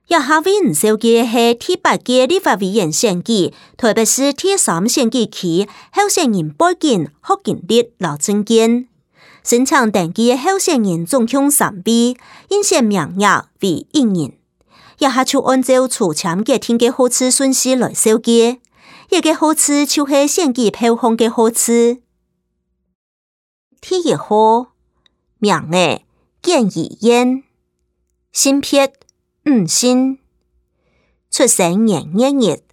也下位唔少嘅係第8屆立法委員選舉，特別是第3選舉期候選人背景、學經歷、老政見。申請登記嘅候選人總共3位，應選名額為1人。也下就按照出簽嘅天嘅號次順序來收記，一個號次就係選舉票控嘅號次。第1號，名嘅簡宜嫣，性別女性，出生年2月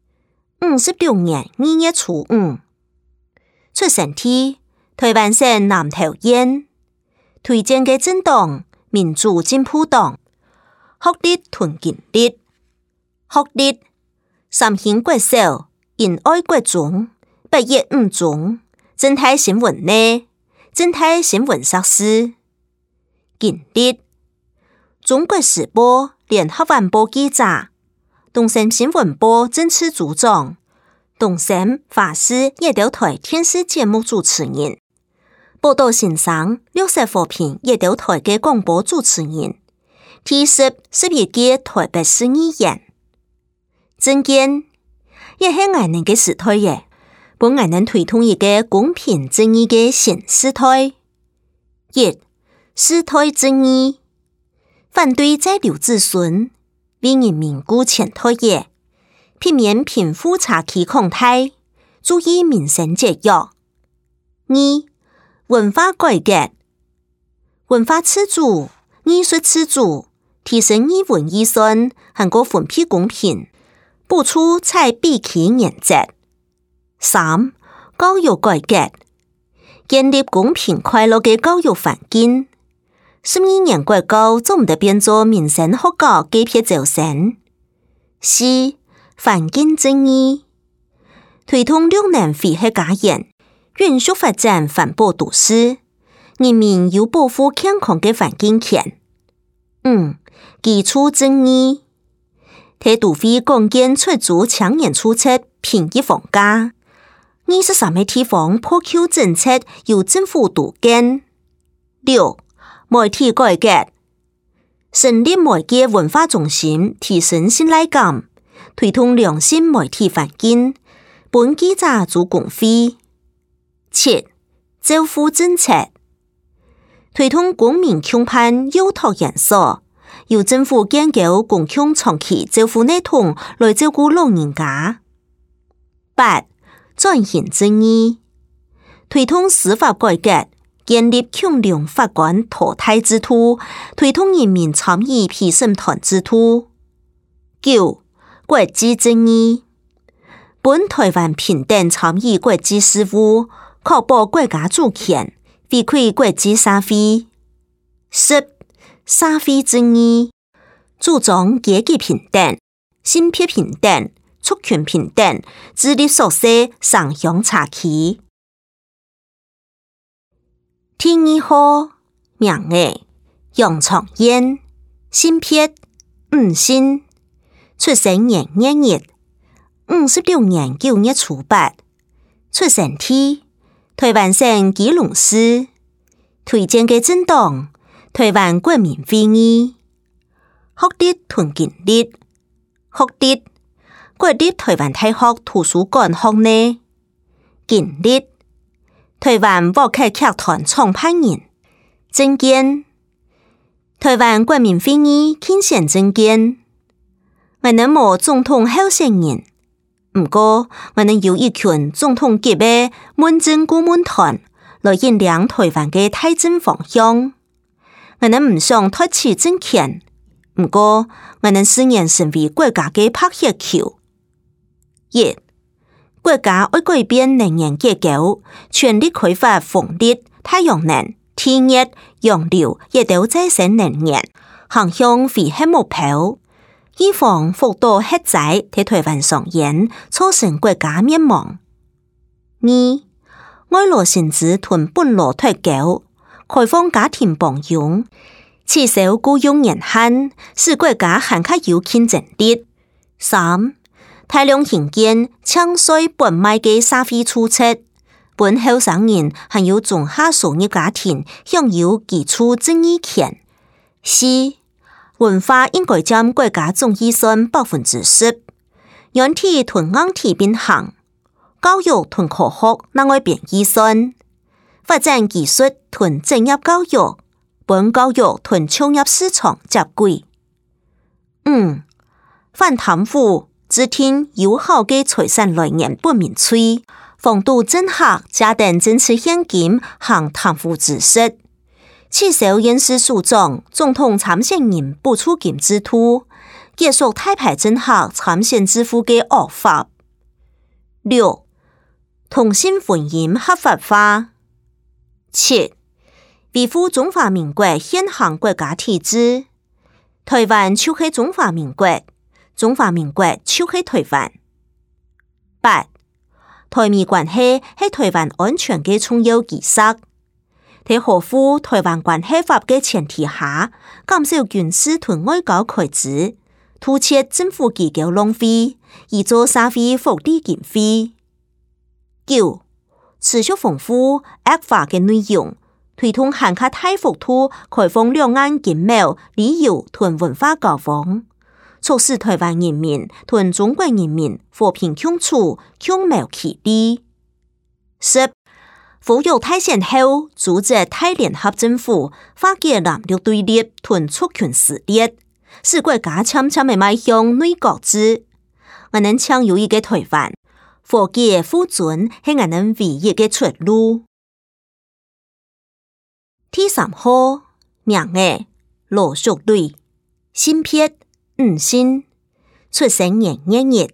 ，56年2月初5，出生地台灣省南投縣，推薦嘅政黨民主進步黨，學歷同經歷，學歷三星國小、仁愛國中、北一五中、正大新聞呢，正大新聞碩士，經歷中國時報、聯合晚報記者，東森新聞報政治組長，東森華視夜頭台電視節目主持人，報道先生60和平夜頭台嘅廣播主持人，第11屆台北市議員，政見也係我哋嘅時代嘅，本我哋推動一個公平正義嘅新時代。1. 時代正義，反對在留子孫，為人民顧前途嘅，避免貧富差距擴大，注意民生節約。2. 文化改革，文化自主、藝術自主，提升藝文預算，韓國分配公平，補助採比例原則。3. 教育改革，建立公平快樂嘅教育環境。12年國教總唔得變做民生學校計撇招生。4. 環境正義，推動6年非核家園，允許發展環保都市，人民有保護健康嘅環境權。5. 基礎正義，提督會共建出租青年出租便宜房價。23個地方破 Q 政策由政府督建。6. 媒體改革，成立媒介文化中心，提升信賴感，推動良性媒體環境，本記者做公費。7. 照護政策，推動公民共辦幼托園所，由政府建構公共長期照護系統來照顧老人家。8. 轉型正義，推動司法改革，建立強力法官淘汰制度，推動人民參與陪審團制度。9. 國際正義，本台灣平等參與國際事務，確保國家主權，回饋國際社會。10. 社會正義，主張階級平等、性別平等、族群平等，致力縮小城鄉差距。第2號，名嘅楊長燕，性別女性，出生年2月，56年9月初8，出生地台灣省基隆市，推薦嘅政黨台灣國民會議，學歷同經歷，學歷國立台灣大學圖書館學呢，經歷台灣話劇劇團創辦人，政見台灣國民會議競選政見，我哋冇總統候選人，不過我哋有一群總統級嘅問政顧問團來引領台灣嘅大政方向。我哋唔想脫取政權，不過我哋誓言成為國家嘅拍血球。1. 國家要改變能源結構，全力開發風力、太陽能、天熱、洋流亦都再生能源，航向非核目標，以防福島核災喺台灣上演，造成國家滅亡。2. 外勞薪資同本勞脫鈎，開放家庭幫傭，至少僱傭年限，使國家更加有競爭力。3. 大量興建搶稅本賣嘅社會措施，本後生人還有中下收入家庭享有基礎正義權。4. 文化應該佔國家總預算10%，軟體同硬體並行，教育同科學能夠變預算，發展技術同職業教育，本教育同創業市場接軌。反貪腐，制定有效嘅財產來源不明確，防堵政客假定政治獻金行貪腐之實。撤銷刑事訴訟，總統參選人補助金制度，結束大牌政客參選致富嘅惡法。6. 同性婚姻合法化。7. 維護中華民國現行國家體制。台灣就是中華民國，中華民國就是台灣。8. 台美關係係台灣安全嘅重要基石。在合乎台灣關係法嘅前提下，減少軍事同外交開支，凸顯政府機構浪費，以做社會福利經費。9. 持續豐富惡法嘅內容，推動涵蓋大幅度開放兩岸經貿、旅遊同文化交往，促使台灣人民同中國人民和平共處、共謀其利。10. 撫育大選後，組織大聯合政府，化解藍綠對立同族群撕裂，使國家悄悄地邁向內閣制。我們搶有一個台灣，和解互尊係我們唯一嘅出路。第3號，名嘅羅淑蕾，性別女性，出生年月日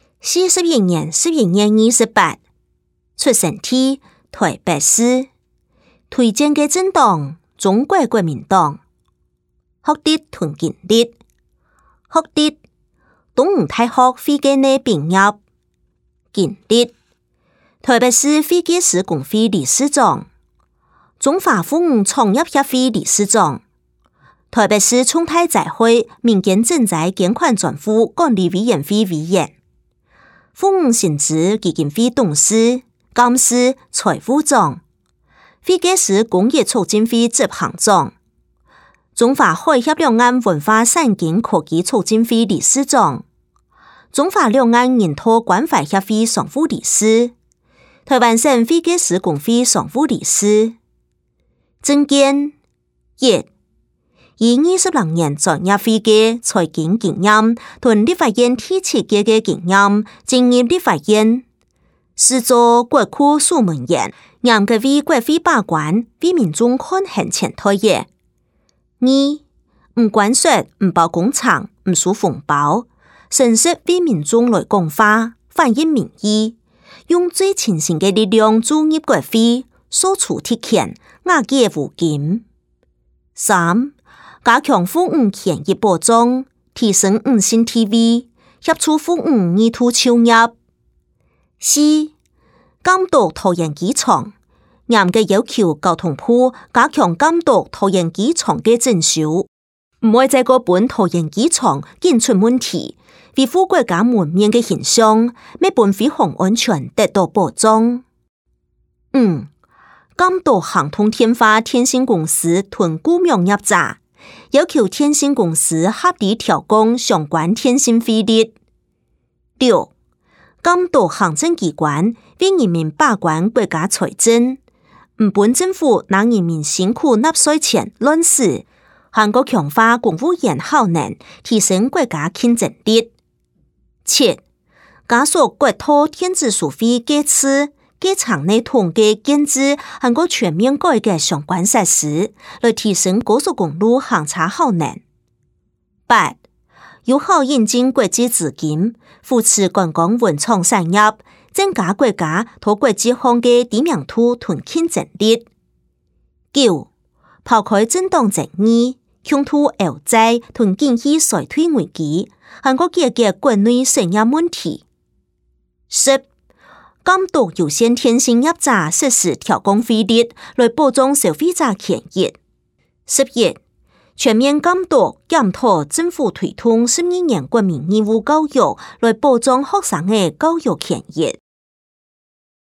41年11月28，出生地台北市，推薦嘅政黨中國國民黨，學歷同經歷，學歷東吳大學會計內畢業，經歷台北市會計師公會理事長，中華婦女創業協會理事長，台北市創泰財會民間賑災捐款專戶管理委員會委員，婦女薪資基金會董事、監事、財務長，會計師公益促進會執行長，中華海峽兩岸文化產經科技促進會理事長，中華兩岸人托關懷協會常務理事，台灣省會計師公會常務理事。政見1，以20年專業會計財經經驗同立法院第7屆嘅經驗進入立法院，是做國庫守門員，嚴格為國會把關，為民眾看行前台嘅。2，唔關稅，唔包工廠，唔數紅包，誠實為民眾來講話，反映民意，用最前線嘅力量注入國會，掃除鐵權，瓦解污金。3，加強婦女權益保障，提升女性地位，協助婦女二度創業。4，監督拖延機場，嚴格要求交通部加強監督拖延機場嘅證書，唔會在個本拖延機場檢出問題，維護國家門面嘅形象，每本飛航安全得到保障。5，監督航通天化天星公司同雇傭業者，要求天星公司合理調降相關天星費率。6，監督行政機關為人民把關國家財政，唔本政府讓人民辛苦納稅錢亂使，韓國強化公務員效能，提升國家競爭力。7，加速國土電子收費改次計場內統計建制，韓國全面改革相關設施，來提升高速公路行車效能。8，有效引進國際資金，扶持觀光文創產業，增加國家和國際上嘅知名度同競爭力。9，拋開政黨爭議，共圖歐債同經濟衰退危機，韓國解決國內產業問題。10，監督有線電信業者實施調降費率，來保障消費者權益。11，全面監督檢討政府推動12年國民義務教育，來保障學生的教育權益。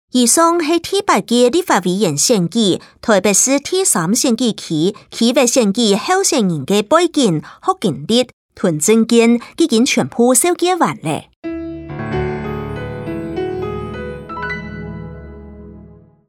以上是第8屆立法委員選舉，特別是第3選舉區區域選舉候選人的背景、學經歷、同政見已經全部收集完了。